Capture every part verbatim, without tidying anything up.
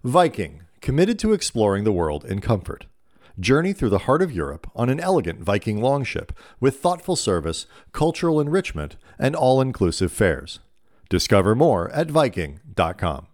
Viking, committed to exploring the world in comfort. Journey through the heart of Europe on an elegant Viking longship with thoughtful service, cultural enrichment, and all-inclusive fares. Discover more at Viking dot com.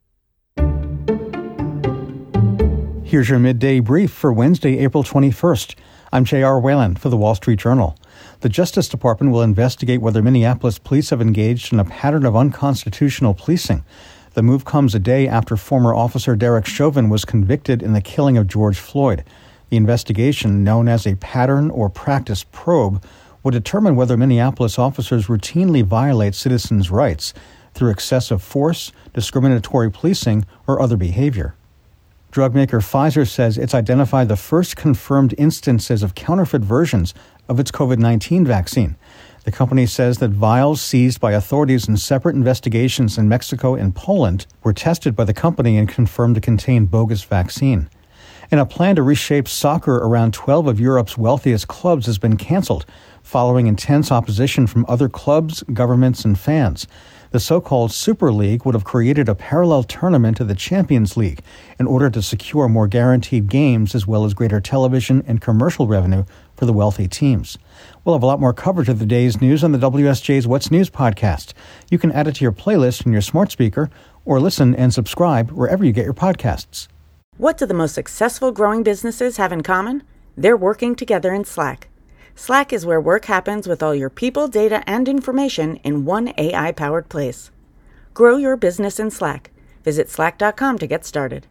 Here's your midday brief for Wednesday, April twenty-first. I'm J R. Whalen for The Wall Street Journal. The Justice Department will investigate whether Minneapolis police have engaged in a pattern of unconstitutional policing. The move comes a day after former officer Derek Chauvin was convicted in the killing of George Floyd. The investigation, known as a pattern or practice probe, will determine whether Minneapolis officers routinely violate citizens' rights through excessive force, discriminatory policing, or other behavior. Drug maker Pfizer says it's identified the first confirmed instances of counterfeit versions of its covid nineteen vaccine. The company says that vials seized by authorities in separate investigations in Mexico and Poland were tested by the company and confirmed to contain bogus vaccine. And a plan to reshape soccer around twelve of Europe's wealthiest clubs has been canceled, following intense opposition from other clubs, governments, and fans. The so-called Super League would have created a parallel tournament to the Champions League in order to secure more guaranteed games as well as greater television and commercial revenue for the wealthy teams. We'll have a lot more coverage of the day's news on the W S J's What's News podcast. You can add it to your playlist on your smart speaker or listen and subscribe wherever you get your podcasts. What do the most successful growing businesses have in common? They're working together in Slack. Slack is where work happens with all your people, data, and information in one A I-powered place. Grow your business in Slack. Visit slack dot com to get started.